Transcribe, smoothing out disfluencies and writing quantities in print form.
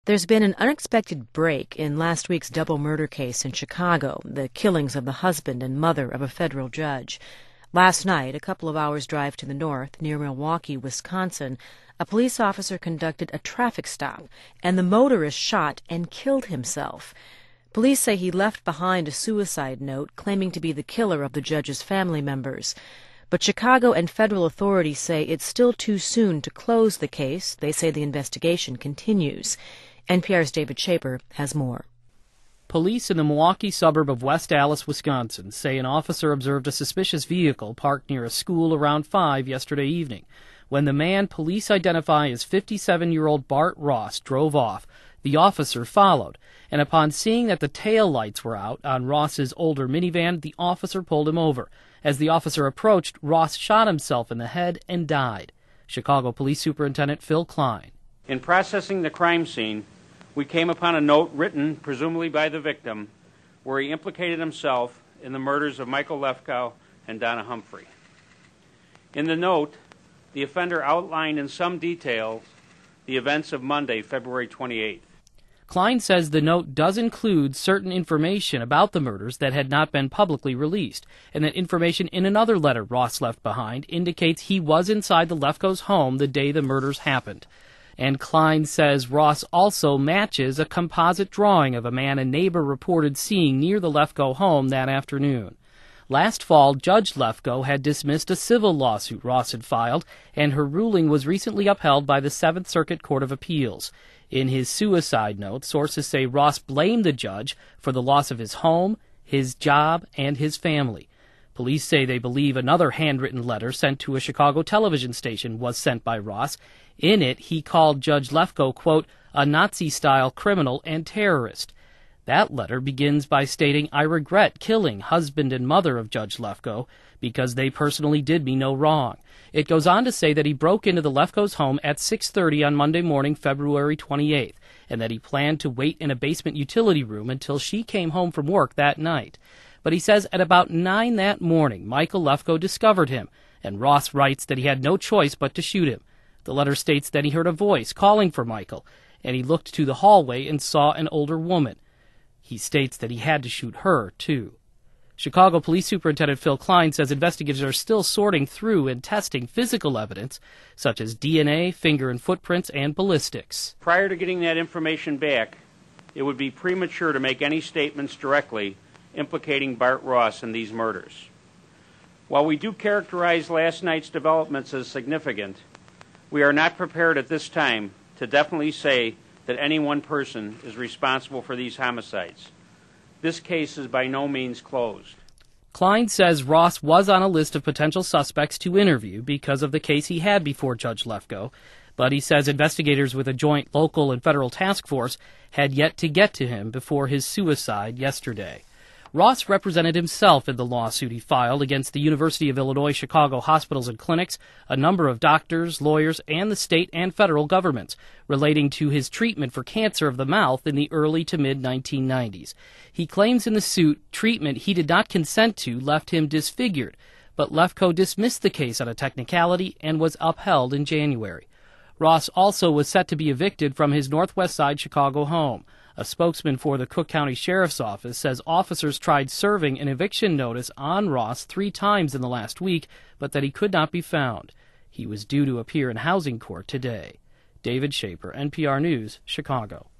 There's been an unexpected break in last week's double murder case in Chicago, the killings of the husband and mother of a federal judge. Last night, a couple of hours' drive to the north, near Milwaukee, Wisconsin, a police officer conducted a traffic stop, and the motorist shot and killed himself. Police say he left behind a suicide note claiming to be the killer of the judge's family members. But Chicago and federal authorities say it's still too soon to close the case. They say the investigation continues. NPR's David Shaper has more. Police in the Milwaukee suburb of West Allis, Wisconsin, say an officer observed a suspicious vehicle parked near a school around 5 yesterday evening. When the man police identify as 57-year-old Bart Ross drove off, the officer followed, and upon seeing that the tail lights were out on Ross's older minivan, the officer pulled him over. As the officer approached, Ross shot himself in the head and died. Chicago Police Superintendent Phil Klein. In processing the crime scene, we came upon a note written, presumably by the victim, where he implicated himself in the murders of Michael Lefkow and Donna Humphrey. In the note, the offender outlined in some detail the events of Monday, February 28th. Klein says the note does include certain information about the murders that had not been publicly released, and that information in another letter Ross left behind indicates he was inside the Lefkow's home the day the murders happened. And Klein says Ross also matches a composite drawing of a man a neighbor reported seeing near the Lefkow home that afternoon. Last fall, Judge Lefkow had dismissed a civil lawsuit Ross had filed, and her ruling was recently upheld by the Seventh Circuit Court of Appeals. In his suicide note, sources say Ross blamed the judge for the loss of his home, his job, and his family. Police say they believe another handwritten letter sent to a Chicago television station was sent by Ross. In it, he called Judge Lefkow, quote, a Nazi-style criminal and terrorist. That letter begins by stating, I regret killing husband and mother of Judge Lefkow because they personally did me no wrong. It goes on to say that he broke into the Lefkow's home at 6:30 on Monday morning, February 28th, and that he planned to wait in a basement utility room until she came home from work that night. But he says at about 9 that morning, Michael Lefkow discovered him, and Ross writes that he had no choice but to shoot him. The letter states that he heard a voice calling for Michael, and he looked to the hallway and saw an older woman. He states that he had to shoot her, too. Chicago Police Superintendent Phil Klein says investigators are still sorting through and testing physical evidence, such as DNA, finger and footprints, and ballistics. Prior to getting that information back, it would be premature to make any statements directly implicating Bart Ross in these murders. While we do characterize last night's developments as significant, we are not prepared at this time to definitely say that any one person is responsible for these homicides. This case is by no means closed. Klein says Ross was on a list of potential suspects to interview because of the case he had before Judge Lefkow, but he says investigators with a joint local and federal task force had yet to get to him before his suicide yesterday. Ross represented himself in the lawsuit he filed against the University of Illinois Chicago hospitals and clinics, a number of doctors, lawyers, and the state and federal governments relating to his treatment for cancer of the mouth in the early to mid-1990s. He claims in the suit treatment he did not consent to left him disfigured, but Lefkow dismissed the case on a technicality and was upheld in January. Ross also was set to be evicted from his Northwest Side Chicago home. A spokesman for the Cook County Sheriff's Office says officers tried serving an eviction notice on Ross 3 times in the last week, but that he could not be found. He was due to appear in housing court today. David Shaper, NPR News, Chicago.